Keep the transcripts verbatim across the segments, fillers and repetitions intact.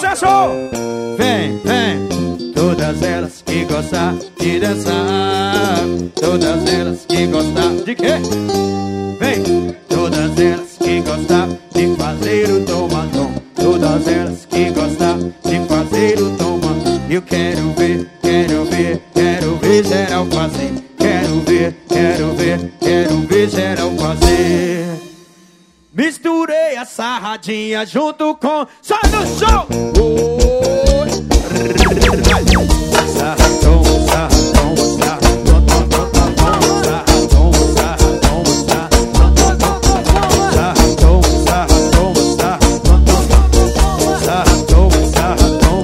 sucesso! Vem, vem, todas elas que gostam de dançar, todas elas que gostam de quê? Vem, todas elas que gostam de fazer o tomadão, todas elas que gostam de fazer o tomadão. Eu quero ver, quero ver, quero ver geral fazer, quero ver, quero ver, quero ver geral fazer. Misturei a sarradinha junto com só no show. Oh, sarradão, sarradão, sarradão, sarradão, sarradão, sarradão, sarradão, sarradão, sarradão, sarradão,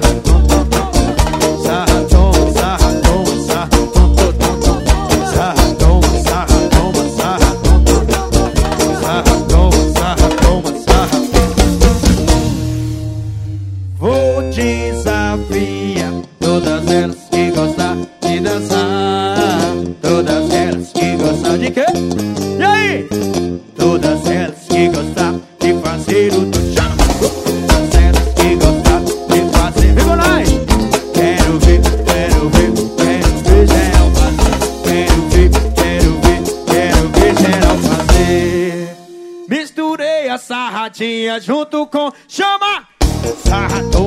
vou desafiar todas elas que gostam de dançar, todas elas que gostam de quê? E aí? Todas elas que gostam de fazer o do chão, todas elas que gostam de fazer. Vem lá! Quero ver, quero ver, quero ver geral fazer. Quero ver, quero ver, quero ver geral fazer. Misturei a sarradinha junto com chama sarradão.